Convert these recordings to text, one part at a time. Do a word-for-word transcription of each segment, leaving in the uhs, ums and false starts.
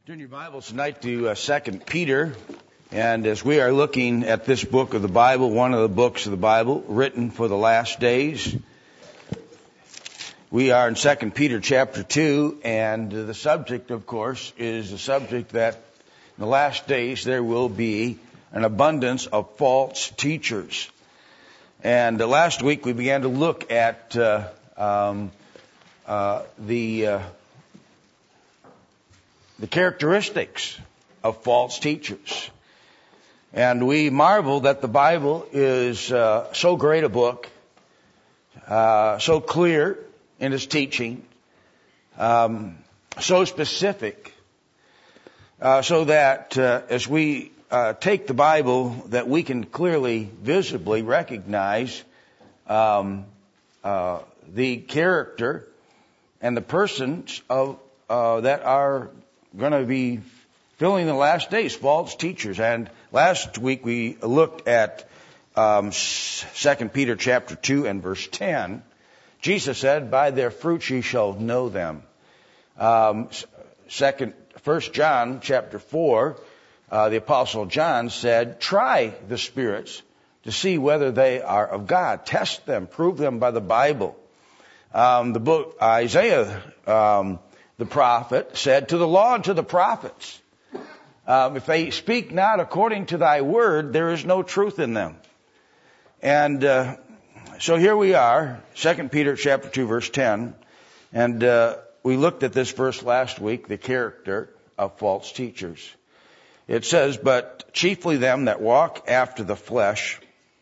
Turn your Bibles tonight to uh, Second Peter, and as we are looking at this book of the Bible, one of the books of the Bible written for the last days, we are in Second Peter chapter two, and the subject, of course, is the subject that in the last days there will be an abundance of false teachers. And uh, last week we began to look at uh, um, uh, the uh, the characteristics of false teachers. And we marvel that the Bible is uh, so great a book, uh, so clear in its teaching, um, so specific, uh, so that uh, as we uh, take the Bible, that we can clearly, visibly recognize um, uh, the character and the persons of uh, that are going to be filling the last days, false teachers. And last week we looked at um, Second Peter chapter two and verse ten. Jesus said, "By their fruits ye shall know them." Um, second, First John chapter four, uh, the Apostle John said, "Try the spirits to see whether they are of God. Test them, prove them by the Bible." Um, the book Isaiah. Um, The prophet said, "To the law and to the prophets, um, if they speak not according to thy word, there is no truth in them." And uh, so here we are, Second Peter chapter two, verse ten, and uh, we looked at this verse last week, the character of false teachers. It says, "But chiefly them that walk after the flesh,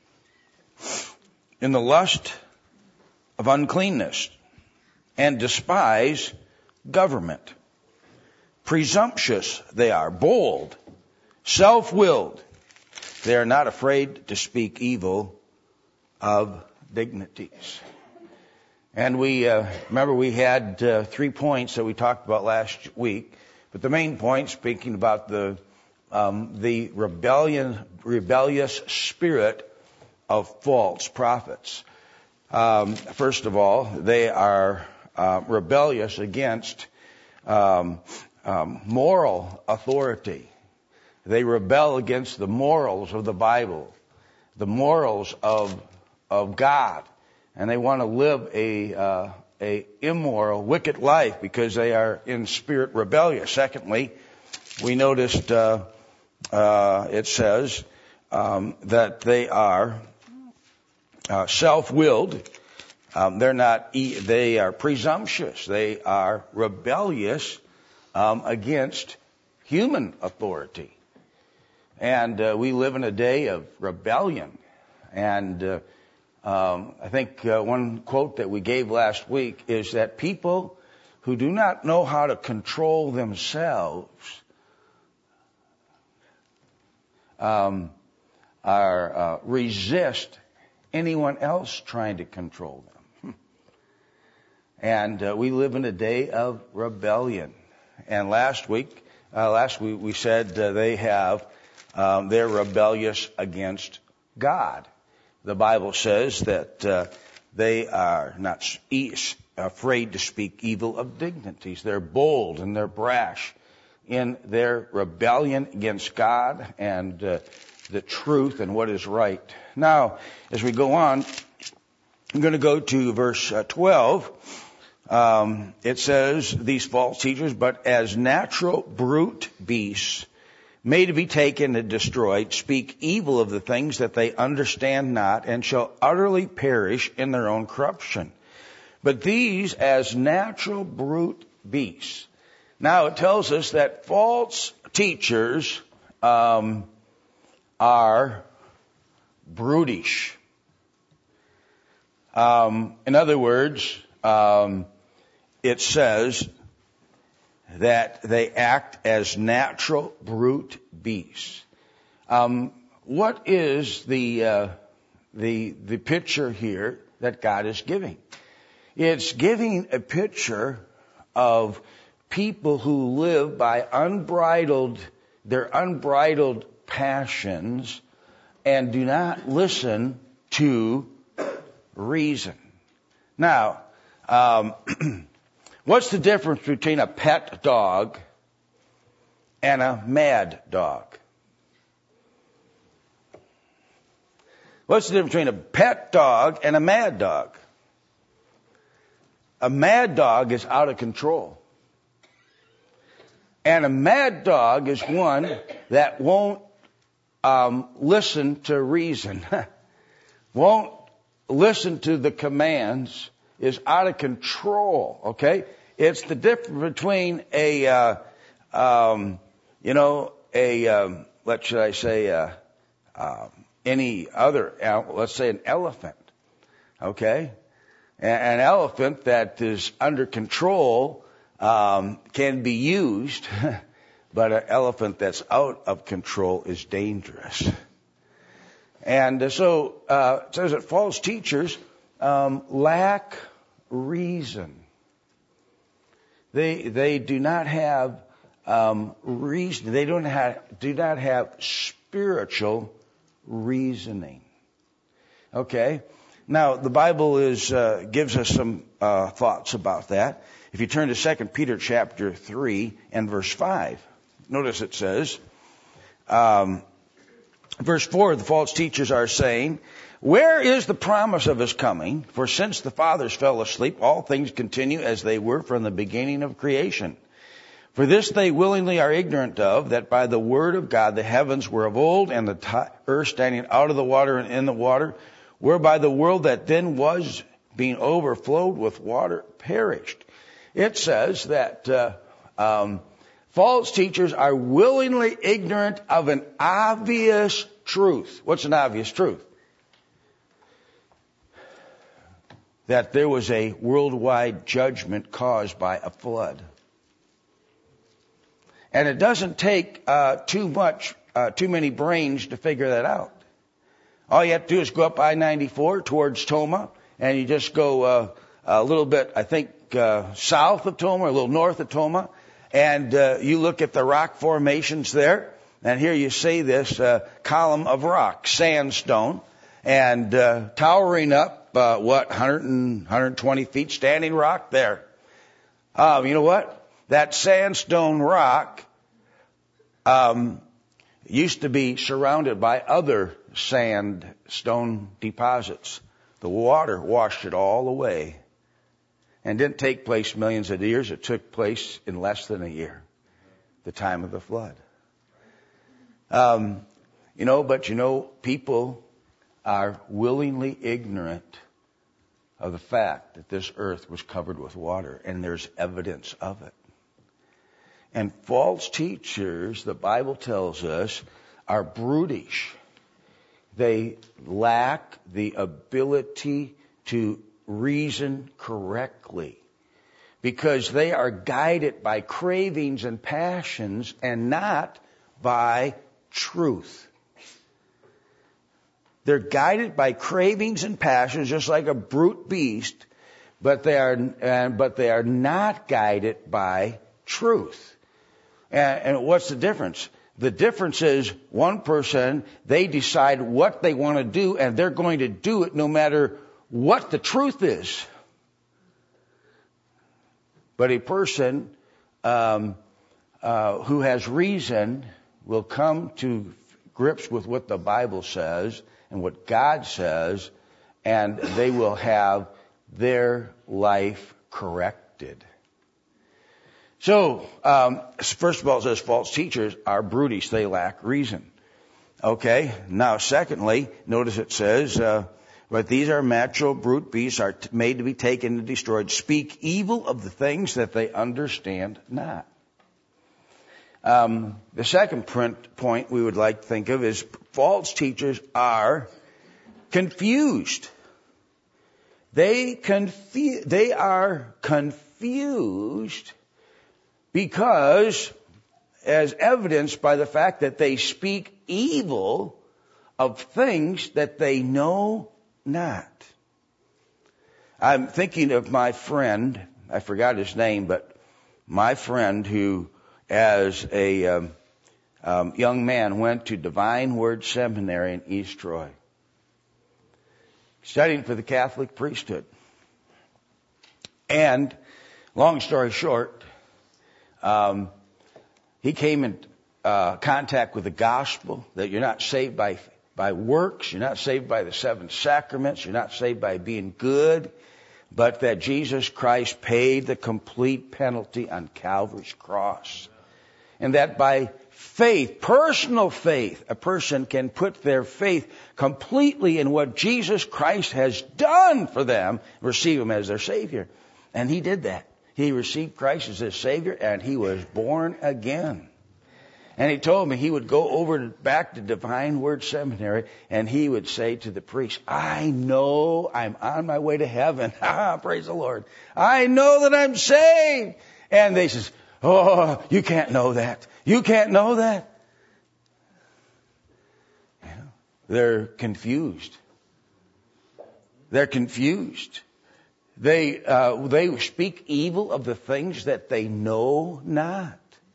in the lust of uncleanness, and despise government. Presumptuous they are, bold, self-willed. They are not afraid to speak evil of dignities." And we, uh, remember we had uh, three points that we talked about last week, but the main point, speaking about the um, the rebellion, rebellious spirit of false prophets. Um, first of all, they are Uh, rebellious against um, um, moral authority. They rebel against the morals of the Bible, the morals of of God, and they want to live a uh, a immoral, wicked life because they are in spirit rebellious. Secondly, we noticed uh, uh, it says um, that they are uh, self-willed. Um, they're not, they are presumptuous. They are rebellious um, against human authority. And uh, we live in a day of rebellion. And uh, um, I think uh, one quote that we gave last week is that people who do not know how to control themselves um, are uh, resist anyone else trying to control them. And uh, we live in a day of rebellion. And last week, uh, last week we said uh, they have, um, they're rebellious against God. The Bible says that uh, they are not afraid to speak evil of dignities. They're bold and they're brash in their rebellion against God and uh, the truth and what is right. Now, as we go on, I'm going to go to verse uh, twelve. Um, it says, "These false teachers, but as natural brute beasts, made to be taken and destroyed, speak evil of the things that they understand not, and shall utterly perish in their own corruption. But these as natural brute beasts." Now it tells us that false teachers um, are brutish. Um, in other words, um, it says that they act as natural brute beasts. Um, what is the uh, the the picture here that God is giving? It's giving a picture of people who live by unbridled their unbridled passions and do not listen to reason. Now, um, what's the difference between a pet dog and a mad dog. What's the difference between a pet dog and a mad dog? A mad dog is out of control. And a mad dog is one that won't um, listen to reason, won't listen to the commands, is out of control, okay? It's the difference between a, uh, um, you know, a, um, what should I say, uh, uh, any other, let's say an elephant, okay? An elephant that is under control um, can be used, but an elephant that's out of control is dangerous. And so uh, it says that false teachers um, lack reason. They they do not have um, reason. They don't have do not have spiritual reasoning. Okay. Now, the Bible is uh, gives us some uh, thoughts about that. If you turn to Second Peter chapter three and verse five, notice it says, um, verse four, the false teachers are saying, "Where is the promise of his coming? For since the fathers fell asleep, all things continue as they were from the beginning of creation. For this they willingly are ignorant of, that by the word of God the heavens were of old, and the t- earth standing out of the water and in the water, whereby the world that then was, being overflowed with water, perished." It says that uh, um, false teachers are willingly ignorant of an obvious truth. What's an obvious truth? That there was a worldwide judgment caused by a flood. And it doesn't take uh, too much, uh, too many brains to figure that out. All you have to do is go up I ninety-four towards Tomah, and you just go uh, a little bit, I think, uh, south of Tomah, a little north of Tomah, and uh, you look at the rock formations there, and here you see this uh, column of rock, sandstone, and uh, towering up, uh, what, one hundred and one hundred twenty feet, standing rock there. Um, you know what? That sandstone rock um, used to be surrounded by other sandstone deposits. The water washed it all away. And didn't take place millions of years. It took place in less than a year, the time of the flood. Um, you know, but you know, people are willingly ignorant of the fact that this earth was covered with water, and there's evidence of it. And false teachers, the Bible tells us, are brutish. They lack the ability to reason correctly because they are guided by cravings and passions and not by truth. They're guided by cravings and passions just like a brute beast, but they are uh, but they are not guided by truth. And, and what's the difference? The difference is one person, they decide what they want to do, and they're going to do it no matter what the truth is. But a person um, uh, who has reason will come to grips with what the Bible says and what God says, and they will have their life corrected. So, um, first of all, it says false teachers are brutish. They lack reason. Okay. Now, secondly, notice it says, uh, but these are natural brute beasts, are t- made to be taken and destroyed. Speak evil of the things that they understand not. Um, the second print point we would like to think of is false teachers are confused. They confu- They are confused because, as evidenced by the fact that they speak evil of things that they know not. I'm thinking of my friend, I forgot his name, but my friend who, as a um, um, young man, went to Divine Word Seminary in East Troy, studying for the Catholic priesthood. And, long story short, um, He came in uh, contact with the gospel, that you're not saved by, by works, you're not saved by the seven sacraments, you're not saved by being good, but that Jesus Christ paid the complete penalty on Calvary's cross. And that by faith, personal faith, a person can put their faith completely in what Jesus Christ has done for them, receive Him as their Savior. And He did that. He received Christ as His Savior, and he was born again. And he told me he would go over and back to Divine Word Seminary, and he would say to the priest, I know I'm on my way to heaven. Praise the Lord. I know that I'm saved. And they says, oh, you can't know that. You can't know that. Yeah. They're confused. They're confused. They, uh, they speak evil of the things that they know not.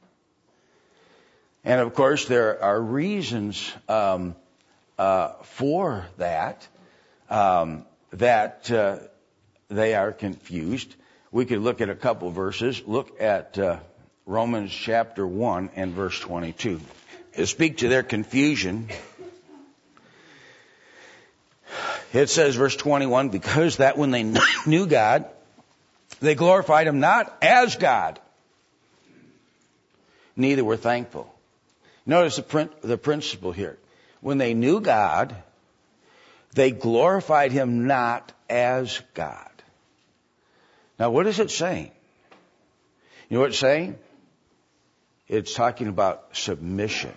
And of course, there are reasons um, uh, for that, um, that uh, they are confused. We could look at a couple verses. Look at uh, Romans chapter one and verse twenty-two. To speak to their confusion, it says, verse twenty-one, because that when they knew God, they glorified Him not as God, neither were thankful. Notice the, print, the principle here. When they knew God, they glorified Him not as God. Now, what is it saying? You know what it's saying? It's talking about submission.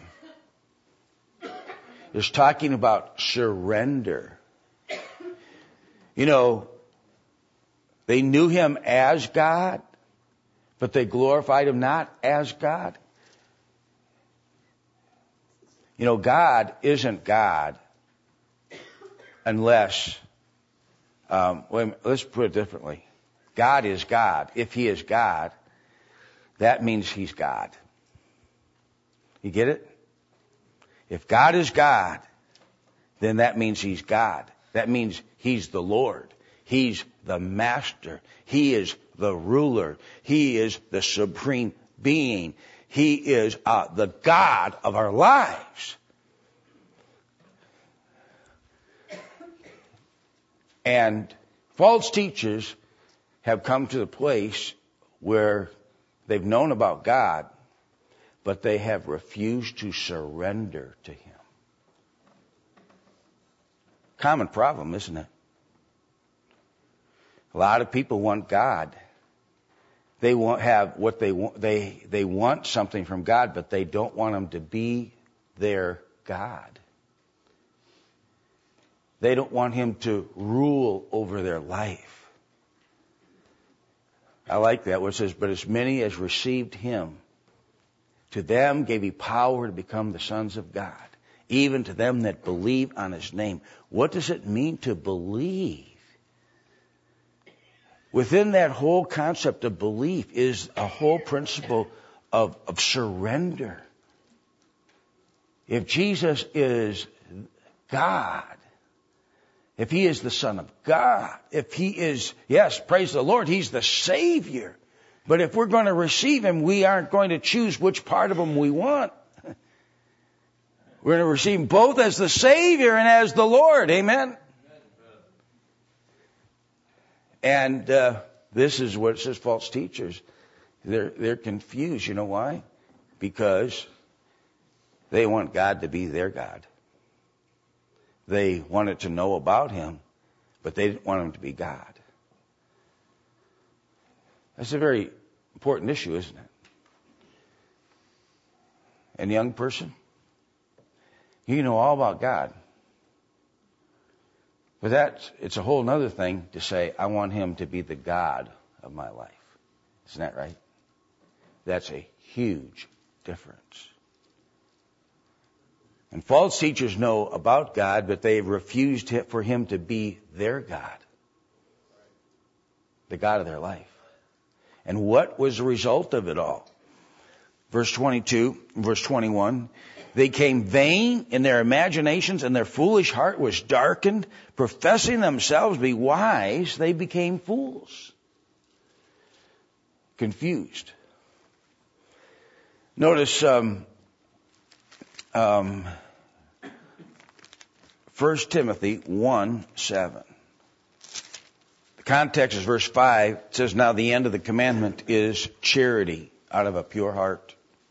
It's talking about surrender. You know, they knew Him as God, but they glorified Him not as God. You know, God isn't God unless, um, wait, let's put it differently. God is God. If He is God, that means He's God. You get it? If God is God, then that means He's God. That means He's the Lord. He's the Master. He is the ruler. He is the supreme being. He is uh, the God of our lives. And false teachers have come to the place where they've known about God, but they have refused to surrender to Him. Common problem, isn't it? A lot of people want God. They want have what they want. They they want something from God, but they don't want Him to be their God. They don't want Him to rule over their life. I like that where it says, but as many as received Him, to them gave He power to become the sons of God, even to them that believe on His name. What does it mean to believe? Within that whole concept of belief is a whole principle of, of surrender. If Jesus is God, if He is the Son of God, if He is, yes, praise the Lord, He's the Savior. But if we're going to receive Him, we aren't going to choose which part of Him we want. We're going to receive Him both as the Savior and as the Lord. Amen? And uh, this is what it says, false teachers. They're, they're confused. You know why? Because they want God to be their God. They wanted to know about Him, but they didn't want Him to be God. That's a very important issue, isn't it? And young person, you know all about God. But that's, it's a whole other thing to say, I want Him to be the God of my life. Isn't that right? That's a huge difference. And false teachers know about God, but they've refused for Him to be their God. The God of their life. And what was the result of it all? Verse twenty-two, verse twenty-one, they came vain in their imaginations, and their foolish heart was darkened. Professing themselves to be wise, they became fools. Confused. Notice um, um, First Timothy one seven. The context is verse five. It says, now the end of the commandment is charity out of a pure heart.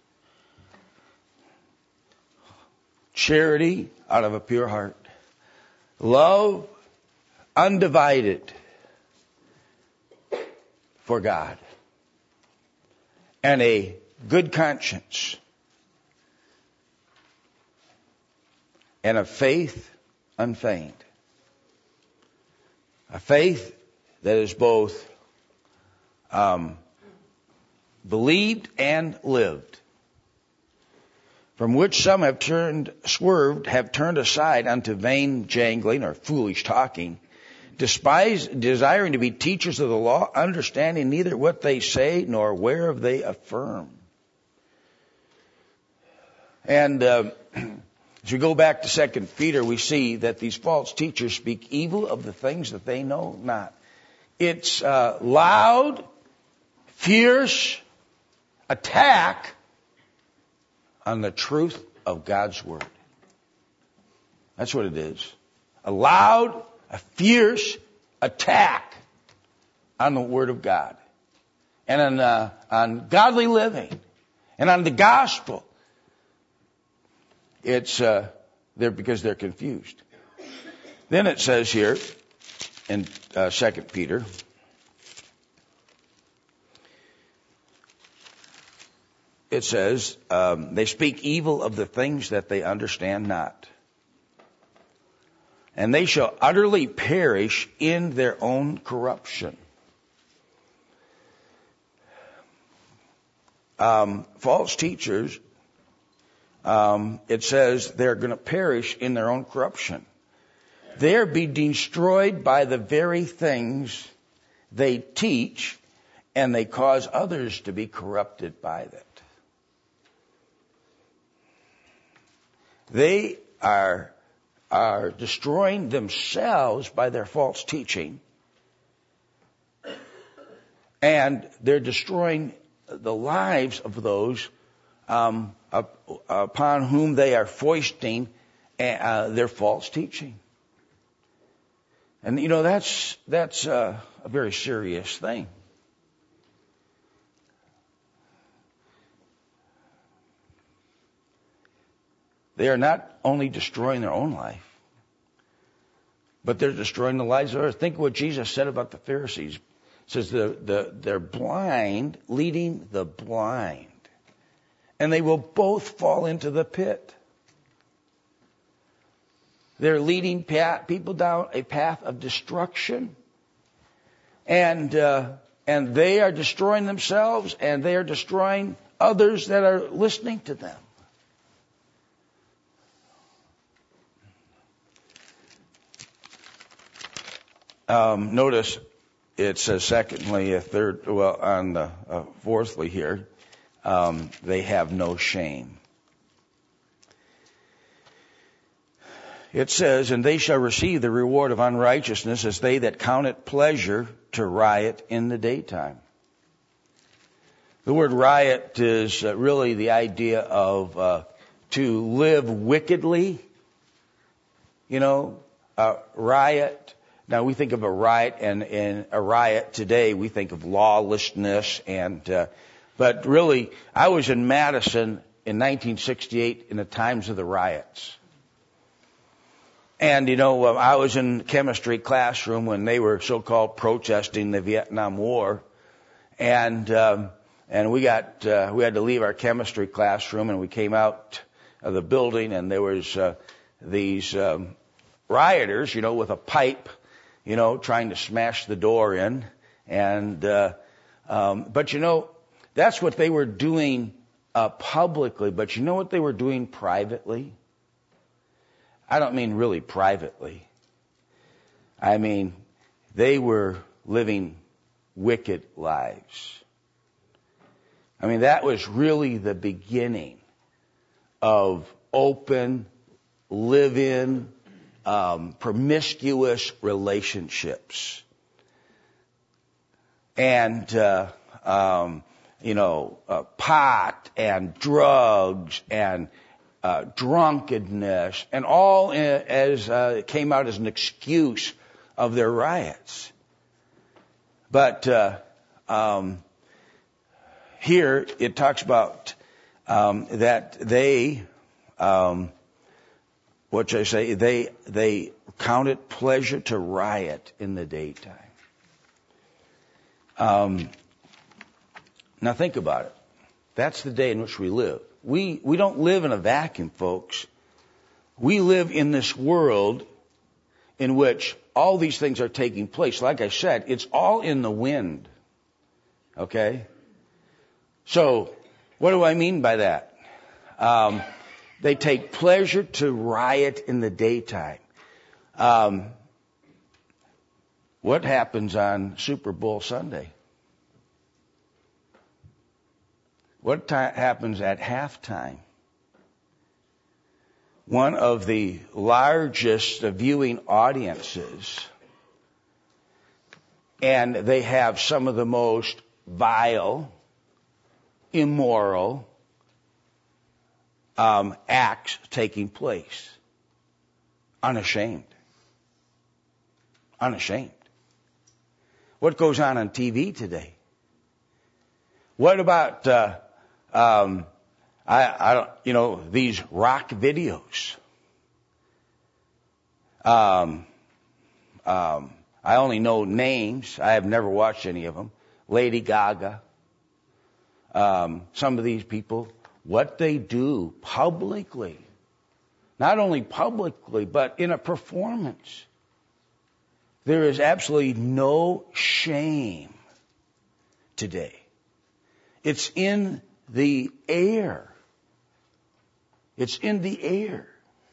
Charity out of a pure heart. Love undivided for God. And a good conscience. And a faith unfeigned. A faith that is both um, believed and lived. From which some have turned, swerved, have turned aside unto vain jangling or foolish talking, despise, desiring to be teachers of the law, understanding neither what they say nor whereof they affirm. And uh, as we go back to Second Peter, we see that these false teachers speak evil of the things that they know not. It's uh, loud, fierce attack on the truth of God's Word. That's what it is. A loud, a fierce attack on the Word of God. And on, uh, on godly living. And on the gospel. It's uh, they're because they're confused. Then it says here in uh, Second Peter, it says, um, they speak evil of the things that they understand not. And they shall utterly perish in their own corruption. Um, false teachers, um, it says they're going to perish in their own corruption. They'll be destroyed by the very things they teach, and they cause others to be corrupted by that. They are, are destroying themselves by their false teaching, and they're destroying the lives of those um, up, upon whom they are foisting uh, their false teaching. And you know that's that's uh, a very serious thing. They are not only destroying their own life, but they're destroying the lives of others. Think of what Jesus said about the Pharisees. It says the, the, they're blind, leading the blind. And they will both fall into the pit. They're leading people down a path of destruction. And, uh, and they are destroying themselves, and they are destroying others that are listening to them. Um, notice it says secondly, a third, well, on the uh, fourthly here, um, they have no shame. It says, and they shall receive the reward of unrighteousness as they that count it pleasure to riot in the daytime. The word riot is uh, really the idea of uh, to live wickedly. You know, uh, riot. Now, we think of a riot, and in a riot today, we think of lawlessness. And uh, but really, I was in Madison in nineteen sixty-eight in the times of the riots. And, you know, I was in chemistry classroom when they were so-called protesting the Vietnam War. And um, and we got uh, we had to leave our chemistry classroom, and we came out of the building, and there was uh, these um, rioters, you know, with a pipe, you know, trying to smash the door in. And, uh, um, but you know, that's what they were doing, uh, publicly. But you know what they were doing privately? I don't mean really privately. I mean, they were living wicked lives. I mean, that was really the beginning of open, live-in, Um, promiscuous relationships. And, uh, um, you know, uh, pot and drugs and uh, drunkenness, and all in, as uh, came out as an excuse of their riots. But uh, um, here it talks about um, that they, um, what should I say? They they count it pleasure to riot in the daytime. Um, now think about it. That's the day in which we live. We we don't live in a vacuum, folks. We live in this world in which all these things are taking place. Like I said, it's all in the wind. Okay? So, what do I mean by that? Um, they take pleasure to riot in the daytime. Um, what happens on Super Bowl Sunday? What ta- happens at halftime? One of the largest viewing audiences, and they have some of the most vile, immoral um, acts taking place. Unashamed. Unashamed. What goes on on T V today? What about uh, um, I, I don't, you know, these rock videos? Um, um, I only know names. I have never watched any of them. Lady Gaga. Um, some of these people, what they do publicly, not only publicly, but in a performance. There is absolutely no shame today. It's in the air. It's in the air.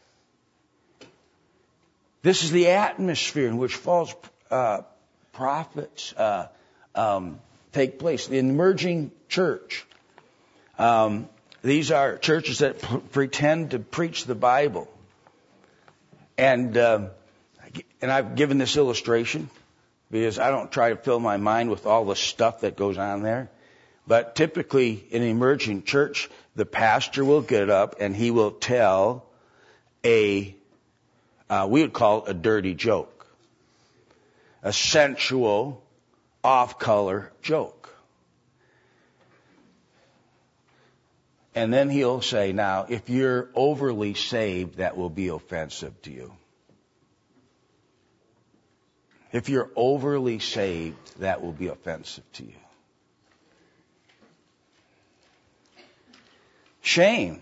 This is the atmosphere in which false uh, prophets uh, um, take place. The emerging church. Um, these are churches that p- pretend to preach the Bible. And um, and I've given this illustration because I don't try to fill my mind with all the stuff that goes on there. But typically in an emerging church, the pastor will get up and he will tell a, uh, we would call it a dirty joke. A sensual, off-color joke. And then he'll say, now, if you're overly saved, that will be offensive to you. If you're overly saved, that will be offensive to you. Shame.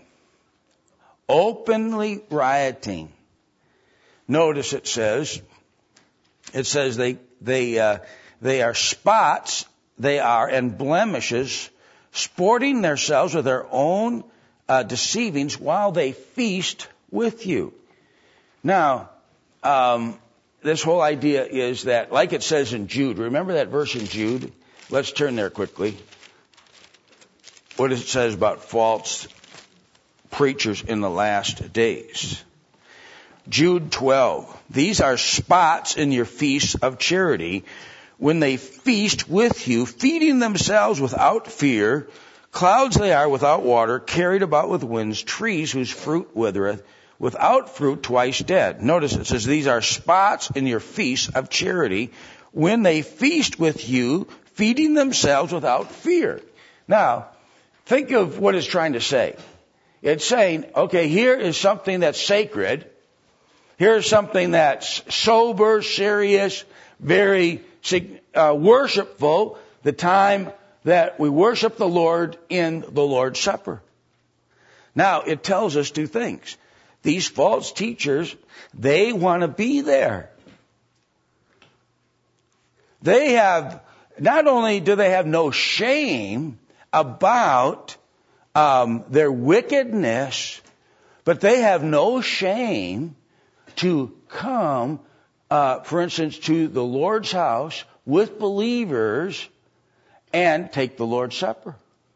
Openly rioting. Notice it says, it says they, they, uh, they are spots, they are, and blemishes, sporting themselves with their own uh, deceivings while they feast with you. Now, um, this whole idea is that, like it says in Jude, remember that verse in Jude? Let's turn there quickly. What does it says about false preachers in the last days? Jude twelve. These are spots in your feasts of charity, when they feast with you, feeding themselves without fear. Clouds they are without water, carried about with winds, trees whose fruit withereth, without fruit twice dead. Notice it says, these are spots in your feasts of charity, when they feast with you, feeding themselves without fear. Now, think of what it's trying to say. It's saying, okay, here is something that's sacred. Here's something that's sober, serious, very uh, worshipful, the time that we worship the Lord in the Lord's Supper. Now, it tells us two things. These false teachers, they want to be there. They have, not only do they have no shame about um, their wickedness, but they have no shame to come, uh, for instance, to the Lord's house with believers and take the Lord's Supper.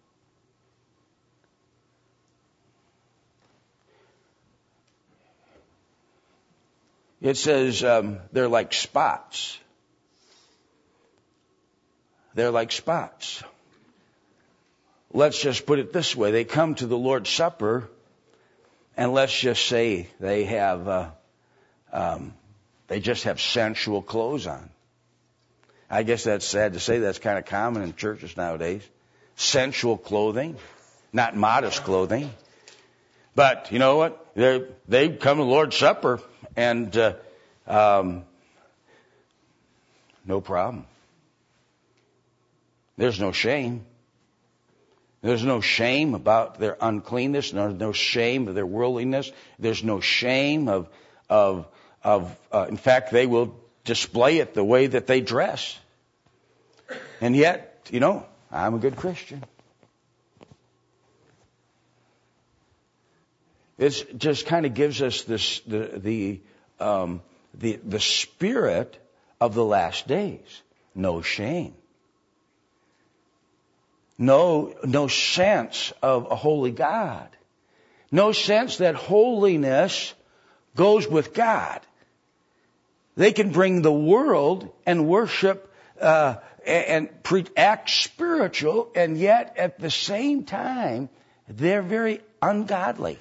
It says um, they're like spots. They're like spots. let's just put it this way. They come to the Lord's Supper, and let's just say they have, uh, um, they just have sensual clothes on. I guess that's sad to say. That's kind of common in churches nowadays. Sensual clothing, not modest clothing. But you know what? They they come to the Lord's Supper, and uh, um, no problem. There's no shame. There's no shame about their uncleanness. There's no shame of their worldliness. There's no shame of of of. Uh, in fact, they will display it the way that they dress. And yet, you know, I'm a good Christian. It just kind of gives us this the the um, the the spirit of the last days. No shame. No no sense of a holy God. No sense that holiness goes with God. They can bring the world and worship uh, and pre- act spiritual, and yet at the same time they're very ungodly.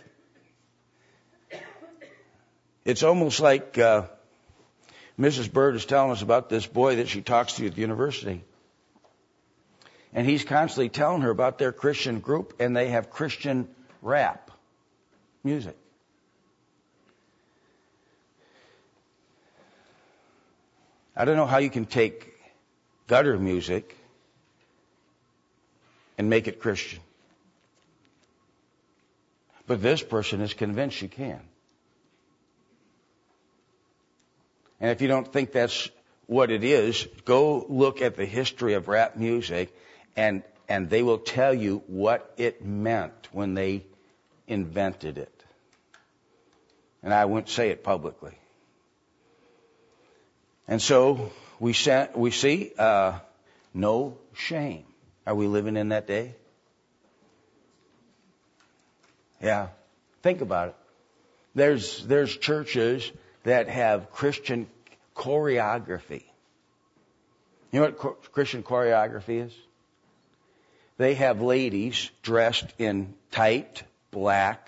It's almost like uh, Missus Bird is telling us about this boy that she talks to at the university. And he's constantly telling her about their Christian group, and they have Christian rap music. I don't know how you can take gutter music and make it Christian. But this person is convinced you can. And if you don't think that's what it is, go look at the history of rap music, and and they will tell you what it meant when they invented it. And I wouldn't say it publicly. And so we sa- we see uh, no shame. Are we living in that day? Yeah. Think about it. There's there's churches that have Christian choreography. You know what cho- Christian choreography is? They have ladies dressed in tight black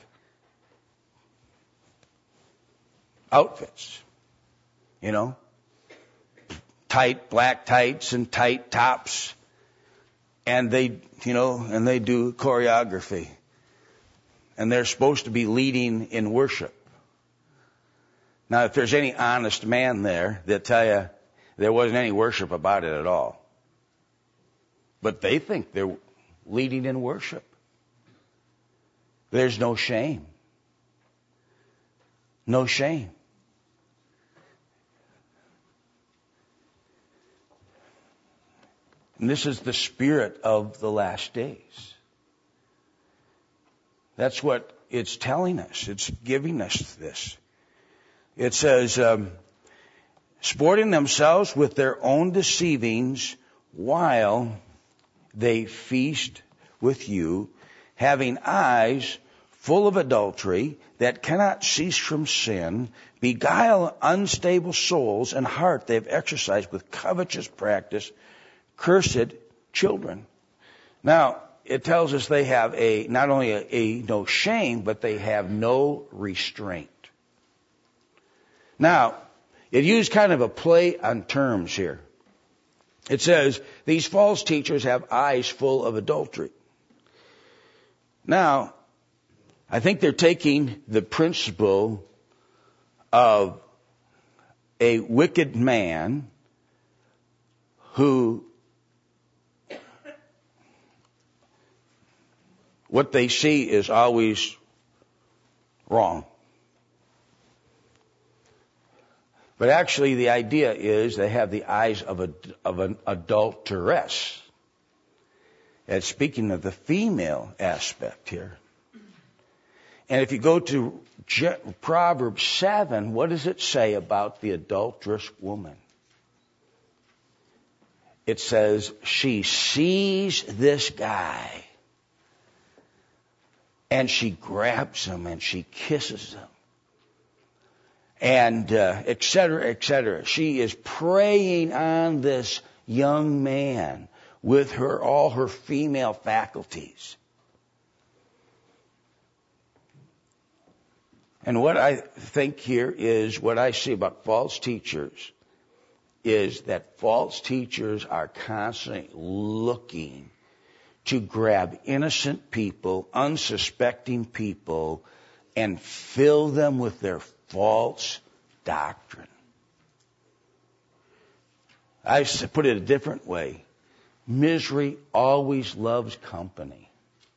outfits. You know? Tight black tights and tight tops. And they, you know, and they do choreography. And they're supposed to be leading in worship. Now, if there's any honest man there, they'll tell you there wasn't any worship about it at all. But they think they're leading in worship. There's no shame. No shame. And this is the spirit of the last days. That's what it's telling us. It's giving us this. It says, um, sporting themselves with their own deceivings while they feast with you, having eyes full of adultery that cannot cease from sin, beguile unstable souls, and heart they have exercised with covetous practice, cursed children. Now, it tells us they have a not only a, a no shame, but they have no restraint. Now, it used kind of a play on terms here. It says, these false teachers have eyes full of adultery. Now, I think they're taking the principle of a wicked man who, what they see is always wrong. But actually, the idea is they have the eyes of a of an adulteress. It's speaking of the female aspect here. And if you go to Je- Proverbs seven, what does it say about the adulterous woman? It says she sees this guy and she grabs him and she kisses him. And uh, et cetera, et cetera. She is preying on this young man with her, all her female faculties. And what I think here is, what I see about false teachers is that false teachers are constantly looking to grab innocent people, unsuspecting people, and fill them with their false doctrine. I put it a different way. Misery always loves company.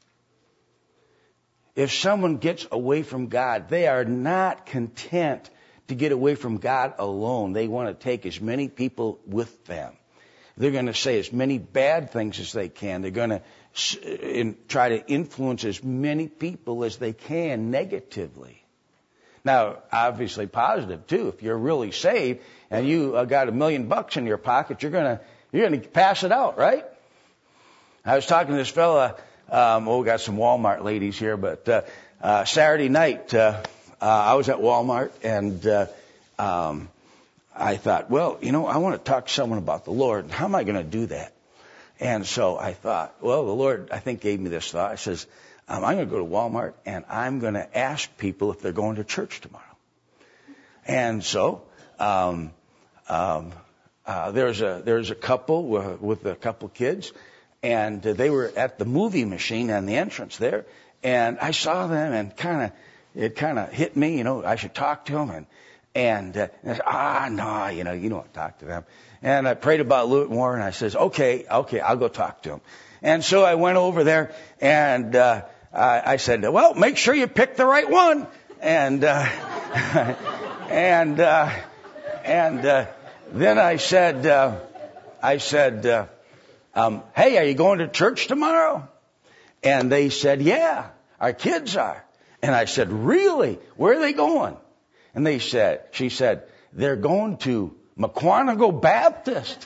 If someone gets away from God, they are not content to get away from God alone. They want to take as many people with them. They're going to say as many bad things as they can. They're going to in, try to influence as many people as they can negatively. Now, obviously positive too. If you're really saved and you uh, got a million bucks in your pocket, you're going to you're going to pass it out, right? I was talking to this fella. Um, well, we got some Walmart ladies here, but uh, uh, Saturday night uh, uh, I was at Walmart, and uh, um, I thought, well, you know, I want to talk to someone about the Lord. How am I going to do that? And so I thought, well, the Lord, I think, gave me this thought. I says, um, I'm going to go to Walmart, and I'm going to ask people if they're going to church tomorrow. And so um, um, uh, there's a there's a couple uh, with a couple kids. And uh, they were at the movie machine on the entrance there. And I saw them, and kind of, it kind of hit me, you know, I should talk to them. And, and, uh, and I said, ah, no, you know, you don't talk to them. And I prayed about it a little more, and I says, okay, okay, I'll go talk to them. And so I went over there, and uh, I, I said, well, make sure you pick the right one. And, uh, and, uh, and uh, then I said, uh, I said, uh, Um, hey, are you going to church tomorrow? And they said, yeah, our kids are. And I said, really? Where are they going? And they said, she said, they're going to McQuantico Baptist.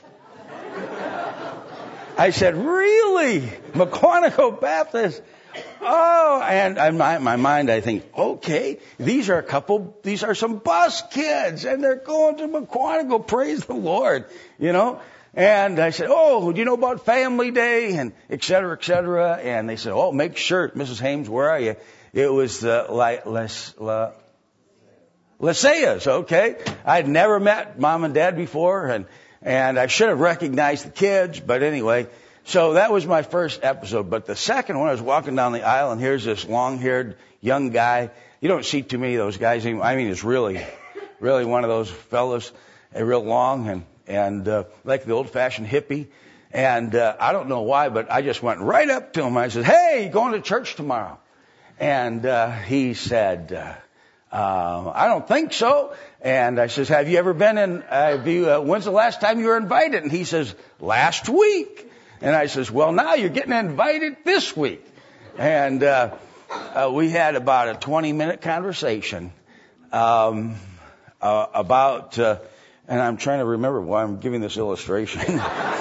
I said, really? McQuantico Baptist? Oh, and in my, my mind, I think, okay, these are a couple, these are some bus kids, and they're going to McQuantico. Praise the Lord, you know. And I said, oh, do you know about Family Day? And et cetera, et cetera. And they said, oh, make sure, Missus Hames, where are you? It was the La, Les, La, Lyceas, okay. I'd never met Mom and Dad before, and, and I should have recognized the kids, but anyway. So that was my first episode. But the second one, I was walking down the aisle, and here's this long-haired young guy. You don't see too many of those guys anymore. I mean, it's really, really one of those fellas, a real long and And uh, like the old-fashioned hippie. And uh, I don't know why, but I just went right up to him. I said, hey, you going to church tomorrow? And uh, he said, uh, uh, I don't think so. And I says, have you ever been in, uh, have you, uh, when's the last time you were invited? And he says, last week. And I says, well, now you're getting invited this week. And uh, uh, we had about a twenty-minute conversation um, uh, about... Uh, And I'm trying to remember why I'm giving this illustration.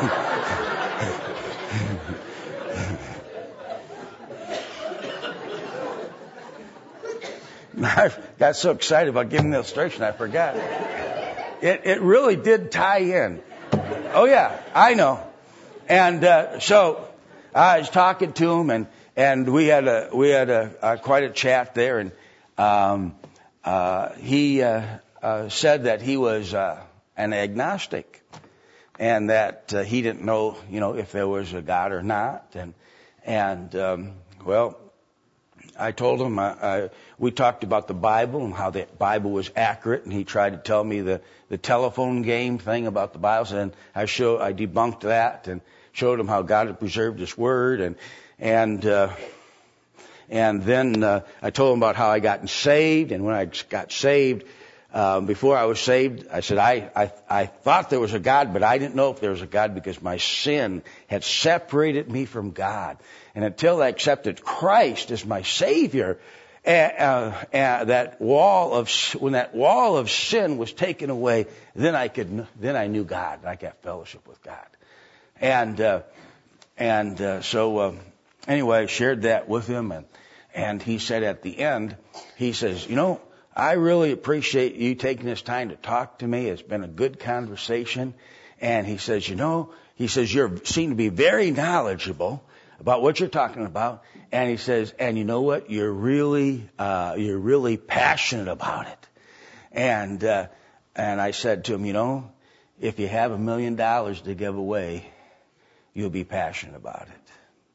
I got so excited about giving the illustration, I forgot. It, it really did tie in. Oh, yeah, I know. And uh, so I was talking to him, and, and we had a we had a, a quite a chat there. And um, uh, he uh, uh, said that he was... Uh, an agnostic, and that uh, he didn't know, you know, if there was a God or not. And, and um, well, I told him, I, I, we talked about the Bible and how the Bible was accurate, and he tried to tell me the, the telephone game thing about the Bible, and I show, I debunked that and showed him how God had preserved His Word, and, and, uh, and then uh, I told him about how I got saved, and when I got saved, Um, before I was saved, I said, I, I, I thought there was a God, but I didn't know if there was a God because my sin had separated me from God. And until I accepted Christ as my Savior, uh, uh, uh, that wall of, when that wall of sin was taken away, then I could, then I knew God, and I got fellowship with God. And, uh, and, uh, so, um, anyway, I shared that with him, and, and he said at the end, he says, you know, I really appreciate you taking this time to talk to me. It's been a good conversation. And he says, you know, he says, you seem to be very knowledgeable about what you're talking about. And he says, and you know what? You're really, uh, you're really passionate about it. And, uh, and I said to him, you know, if you have a million dollars to give away, you'll be passionate about it.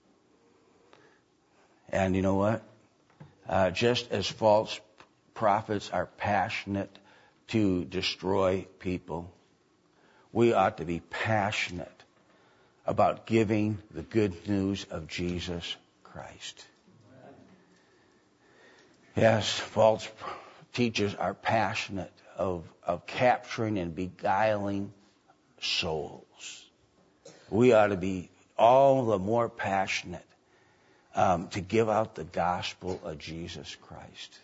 And you know what? Uh, just as false prophets are passionate to destroy people, we ought to be passionate about giving the good news of Jesus Christ. Yes, false teachers are passionate of, of capturing and beguiling souls. We ought to be all the more passionate um, to give out the gospel of Jesus Christ.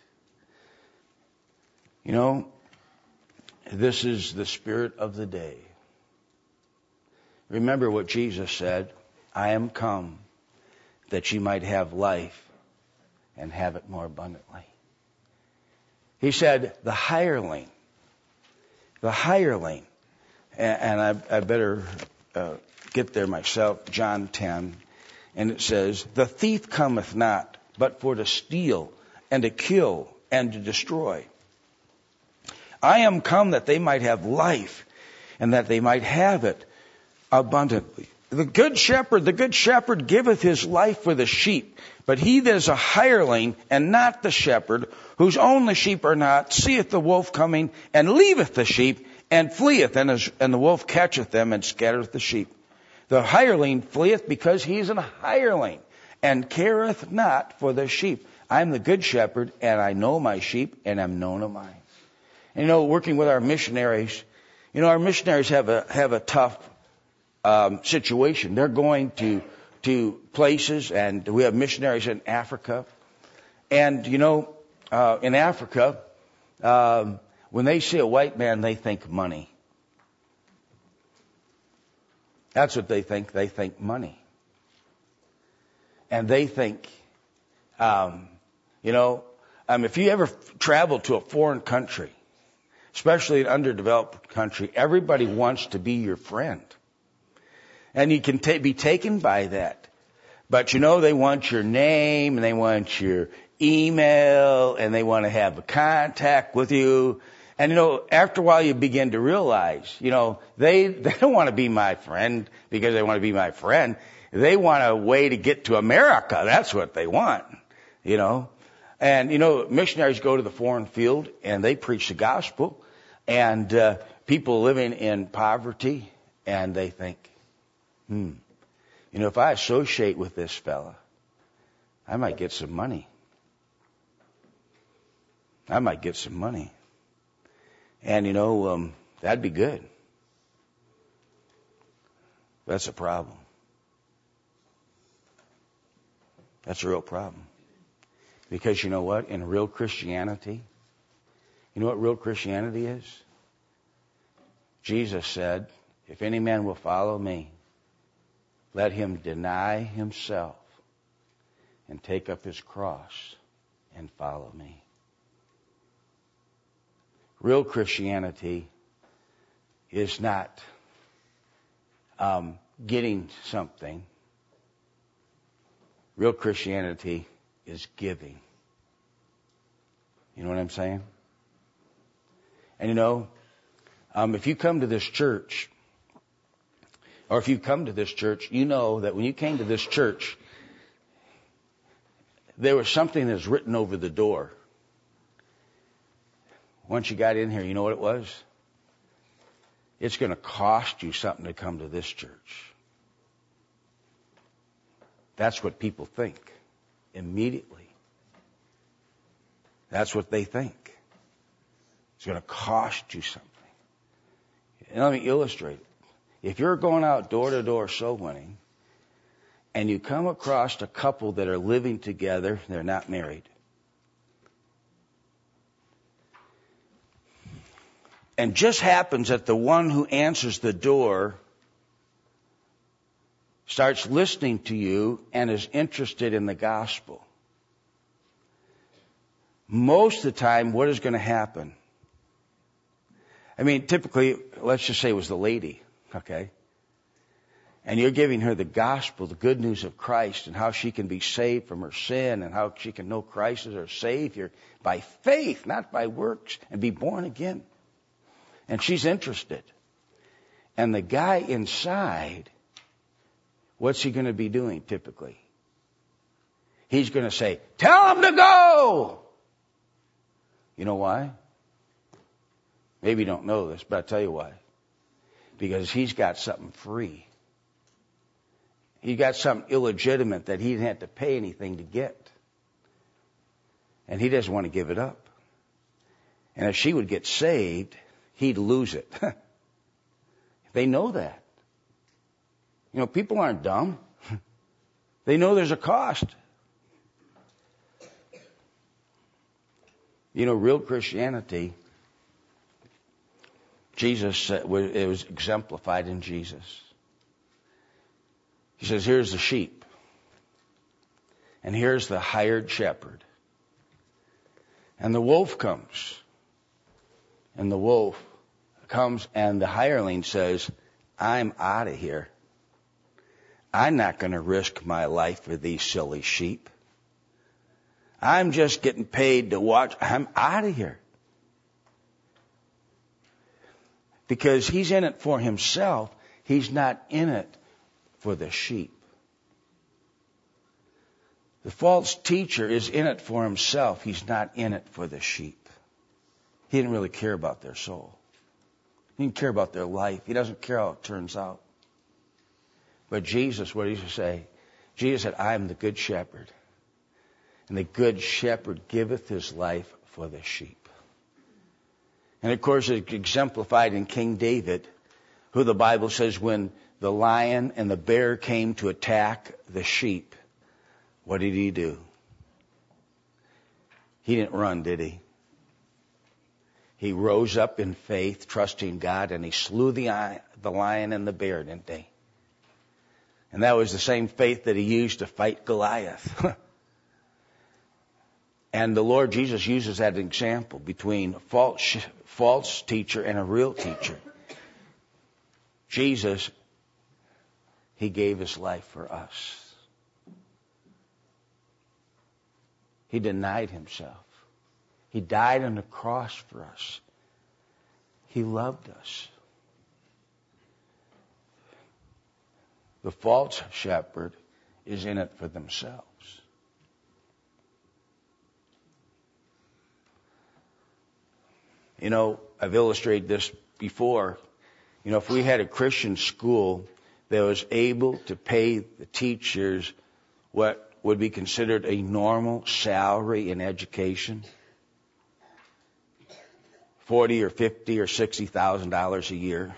You know, this is the spirit of the day. Remember what Jesus said, I am come that ye might have life and have it more abundantly. He said, the hireling, the hireling, and, and I, I better uh, get there myself, John ten, and it says, the thief cometh not, but for to steal and to kill and to destroy. I am come that they might have life and that they might have it abundantly. The good shepherd, the good shepherd giveth his life for the sheep, but he that is a hireling and not the shepherd, whose own the sheep are not, seeth the wolf coming and leaveth the sheep and fleeth, and, as, and the wolf catcheth them and scattereth the sheep. The hireling fleeth because he is an hireling and careth not for the sheep. I am the good shepherd, and I know my sheep, and am known of mine. And you know, working with our missionaries, you know, our missionaries have a have a tough um, situation. They're going to to places, and we have missionaries in Africa. And you know, uh, in Africa, um, when they see a white man, they think money. That's what they think. They think money. And they think, um, you know, um, if you ever travel to a foreign country, especially an underdeveloped country, everybody wants to be your friend. And you can ta- be taken by that. But you know, they want your name, and they want your email, and they want to have a contact with you. And you know, after a while you begin to realize, you know, they, they don't want to be my friend because they want to be my friend. They want a way to get to America. That's what they want, you know. And you know, missionaries go to the foreign field and they preach the gospel, and uh, people living in poverty, and they think, hmm, you know, if I associate with this fella, I might get some money. I might get some money. And, you know, um, that'd be good. That's a problem. That's a real problem. Because you know what? In real Christianity, you know what real Christianity is? Jesus said, if any man will follow me, let him deny himself and take up his cross and follow me. Real Christianity is not um, getting something. Real Christianity is giving. You know what I'm saying? And you know, um, if you come to this church, or if you come to this church, you know that when you came to this church, there was something that's written over the door. Once you got in here, you know what it was? It's going to cost you something to come to this church. That's what people think immediately. That's what they think. It's going to cost you something. And let me illustrate it. If you're going out door to door soul winning, and you come across a couple that are living together, they're not married, and just happens that the one who answers the door starts listening to you and is interested in the gospel. Most of the time, what is going to happen? I mean, typically, let's just say it was the lady, okay? and you're giving her the gospel, the good news of Christ, and how she can be saved from her sin, and how she can know Christ as her Savior by faith, not by works, and be born again. And she's interested. And the guy inside, what's he going to be doing typically? He's going to say, tell him to go! You know why? Maybe you don't know this, but I'll tell you why. Because he's got something free. He got something illegitimate that he didn't have to pay anything to get. And he doesn't want to give it up. And if she would get saved, he'd lose it. They know that. You know, people aren't dumb. They know there's a cost. You know, real Christianity, Jesus, it was exemplified in Jesus. He says, here's the sheep. And here's the hired shepherd. And the wolf comes. And the wolf comes and the hireling says, I'm out of here. I'm not going to risk my life for these silly sheep. I'm just getting paid to watch. I'm out of here. Because he's in it for himself. He's not in it for the sheep. The false teacher is in it for himself. He's not in it for the sheep. He didn't really care about their soul. He didn't care about their life. He doesn't care how it turns out. But Jesus, what did he say? Jesus said, I am the good shepherd. And the good shepherd giveth his life for the sheep. And of course, it's exemplified in King David, who the Bible says when the lion and the bear came to attack the sheep, what did he do? He didn't run, did he? He rose up in faith, trusting God, and he slew the, the lion and the bear, didn't he? And that was the same faith that he used to fight Goliath. And the Lord Jesus uses that example between a false, false teacher and a real teacher. Jesus, he gave his life for us. He denied himself. He died on the cross for us. He loved us. The false shepherd is in it for themselves. You know, I've illustrated this before. You know, if we had a Christian school that was able to pay the teachers what would be considered a normal salary in education, forty or fifty or sixty thousand dollars a year,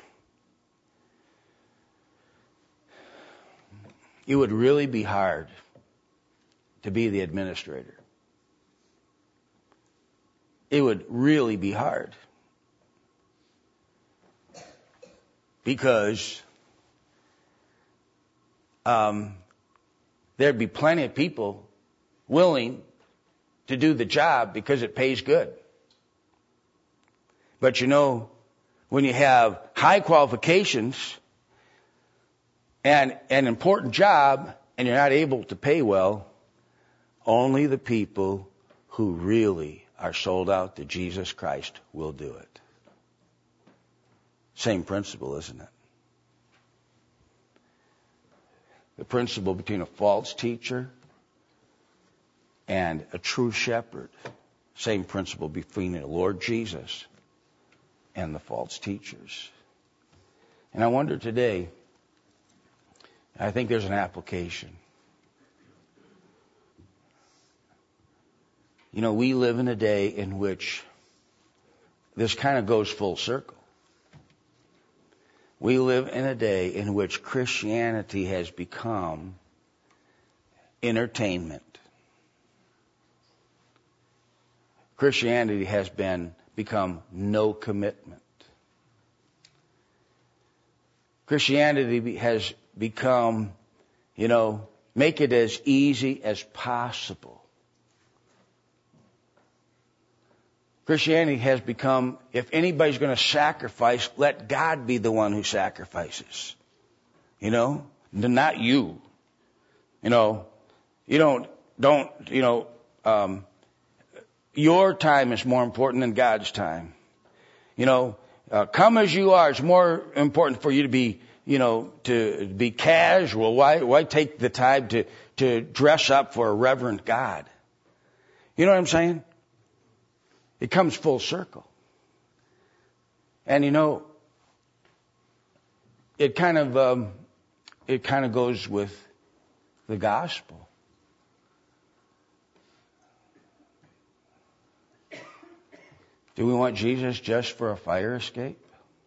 it would really be hard to be the administrator. It would really be hard. Because um, there'd be plenty of people willing to do the job because it pays good. But you know, when you have high qualifications and an important job and you're not able to pay well, only the people who really are sold out to Jesus Christ will do it. Same principle, isn't it? The principle between a false teacher and a true shepherd. Same principle between the Lord Jesus and the false teachers. And I wonder today, I think there's an application. You know, we live in a day in which this kind of goes full circle. We live in a day in which Christianity has become entertainment. Christianity has been become no commitment. Christianity has become, you know, make it as easy as possible. Christianity has become, if anybody's going to sacrifice, let God be the one who sacrifices. You know? not you. You know, you don't, don't, you know, um, your time is more important than God's time. You know, uh, come as you are. It's more important for you to be, you know, to be casual. Why, why take the time to, to dress up for a reverent God? You know what I'm saying? It comes full circle. And you know, it kind of, um, it kind of goes with the gospel. Do we want Jesus just for a fire escape?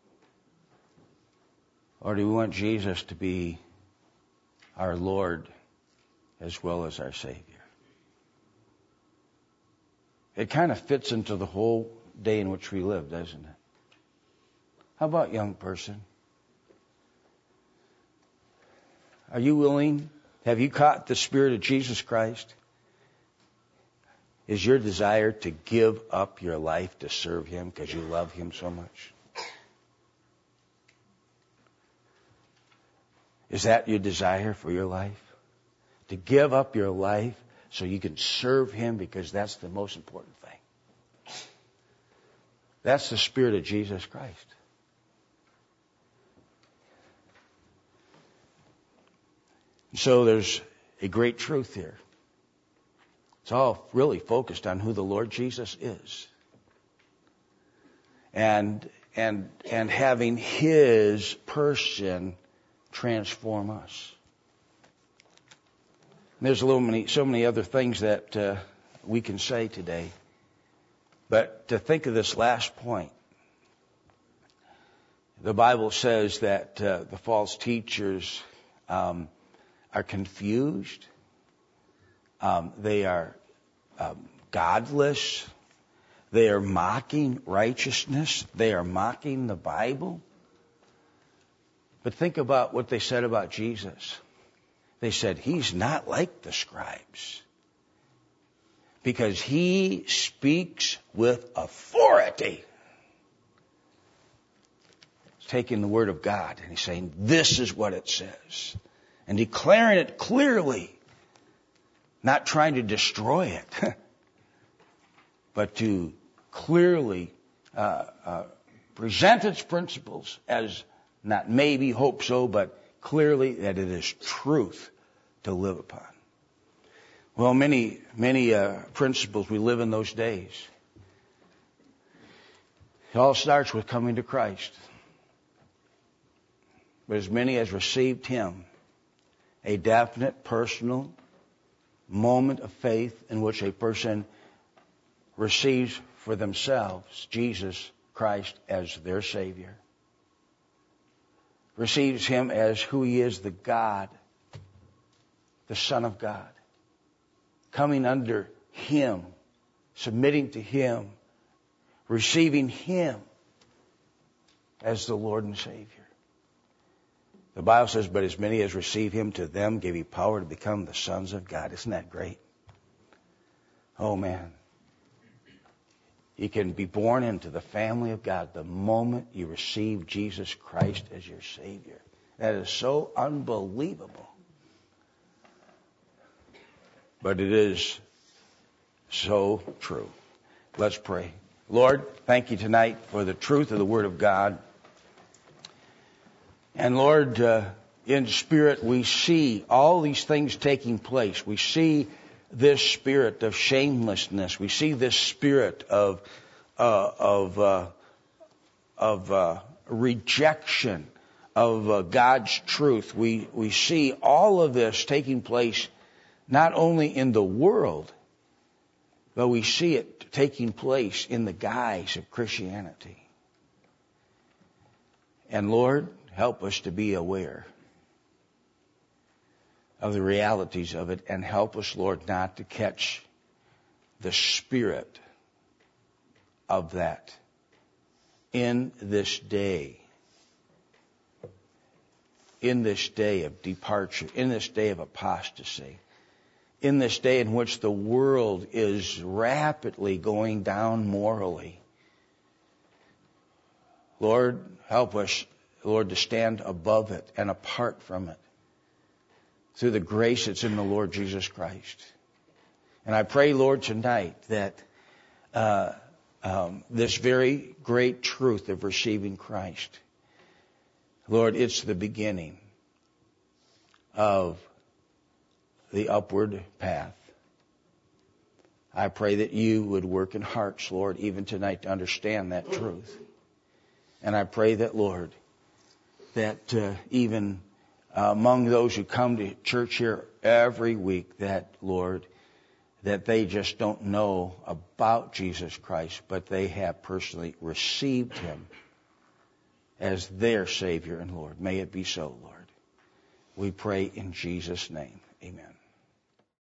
Or do we want Jesus to be our Lord as well as our Savior? It kind of fits into the whole day in which we live, doesn't it? How about young person? Are you willing? Have you caught the Spirit of Jesus Christ? Is your desire to give up your life to serve Him because you love Him so much? Is that your desire for your life? To give up your life so you can serve Him because that's the most important thing. That's the Spirit of Jesus Christ. So there's a great truth here. It's all really focused on who the Lord Jesus is. And, and, and having His person transform us. And there's a little many, so many other things that uh, we can say today. But to think of this last point, the Bible says that uh, the false teachers um, are confused. Um, they are um, godless. They are mocking righteousness. They are mocking the Bible. But think about what they said about Jesus. They said, He's not like the scribes because He speaks with authority. He's taking the Word of God and He's saying, this is what it says. And declaring it clearly, not trying to destroy it, but to clearly uh, uh, present its principles as not maybe, hope so, but clearly that it is truth to live upon. Well, many, many uh, principles we live in those days. It all starts with coming to Christ. But as many as received Him, a definite personal moment of faith in which a person receives for themselves Jesus Christ as their Savior. Receives Him as who He is, the God, the Son of God. Coming under Him, submitting to Him, receiving Him as the Lord and Savior. The Bible says, but as many as receive Him, to them gave He power to become the sons of God. Isn't that great? Oh man. You can be born into the family of God the moment you receive Jesus Christ as your Savior. That is so unbelievable. But it is so true. Let's pray. Lord, thank You tonight for the truth of the Word of God. And Lord, uh, in spirit we see all these things taking place. We see this spirit of shamelessness. We see this spirit of uh, of uh, of uh, rejection of uh, God's truth. We we see all of this taking place not only in the world, but we see it taking place in the guise of Christianity. And Lord, help us to be aware of the realities of it, and help us, Lord, not to catch the spirit of that in this day, in this day of departure, in this day of apostasy, in this day in which the world is rapidly going down morally. Lord, help us, Lord, to stand above it and apart from it, through the grace that's in the Lord Jesus Christ. And I pray, Lord, tonight that uh, um, this very great truth of receiving Christ, Lord, it's the beginning of the upward path. I pray that you would work in hearts, Lord, even tonight to understand that truth. And I pray that, Lord, that uh, even uh, among those who come to church here every week, that, Lord, that they just don't know about Jesus Christ, but they have personally received Him as their Savior and Lord. May it be so, Lord. We pray in Jesus' name. Amen.